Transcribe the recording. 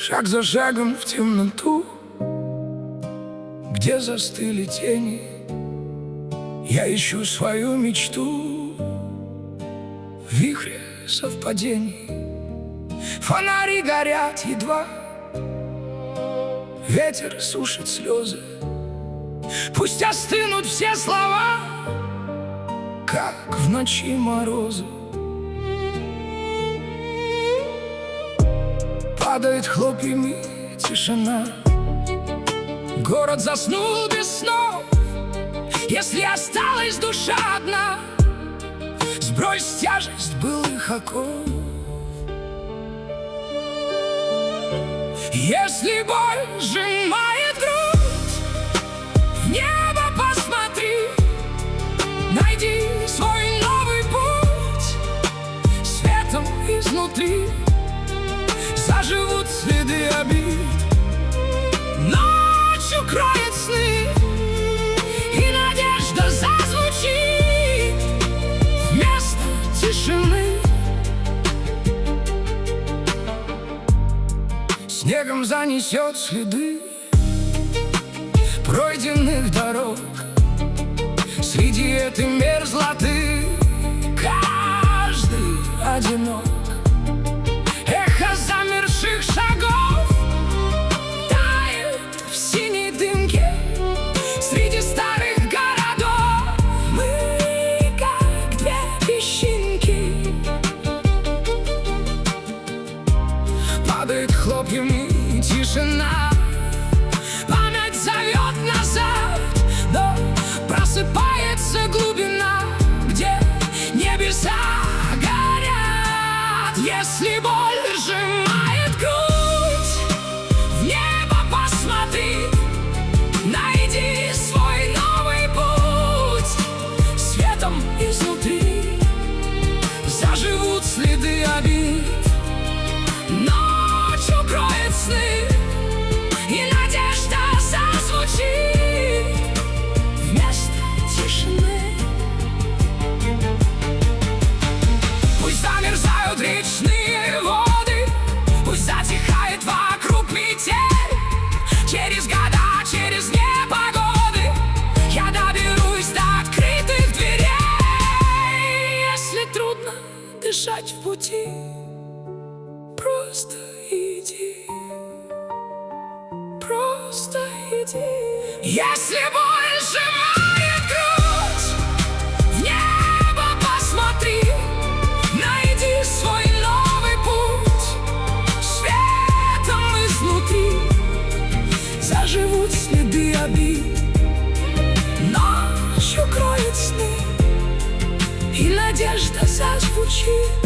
Шаг за шагом в темноту, где застыли тени, я ищу свою мечту в вихре совпадений. Фонари горят едва, ветер сушит слезы. Пусть остынут все слова, как в ночи морозы. Падает хлопьями тишина, город заснул без снов. Если осталась душа одна, сбрось тяжесть былых оков. Если боль сжимает грудь, в небо посмотри, найди свой новый путь. Светом изнутри заживут следы обид. Ночь укроет сны, и надежда зазвучит вместо тишины. Снегом занесет следы пройденных дорог. Среди этой мерзлоты каждый одинок. Эхо замерших шагов тает в синей дымке. Среди старых городов мы как две песчинки. Падает хлопьями тишина, память зовет назад, но просыпается глубина, где небеса горят. Если боль сжимает грудь, в небо посмотри, найди свой новый путь. Светом изнутри заживут следы обид. Ночь укроет сны, и надежда зазвучит вместо тишины. Пусть замерзают речные воды, пусть затихает вокруг метель. Через года, через непогоды я доберусь до открытых дверей. Если трудно дышать в пути, просто иди, просто иди. Если боль сжимает грудь, в небо посмотри, найди свой новый путь. Светом изнутри заживут следы обид. Ночь укроет сны, и надежда зазвучит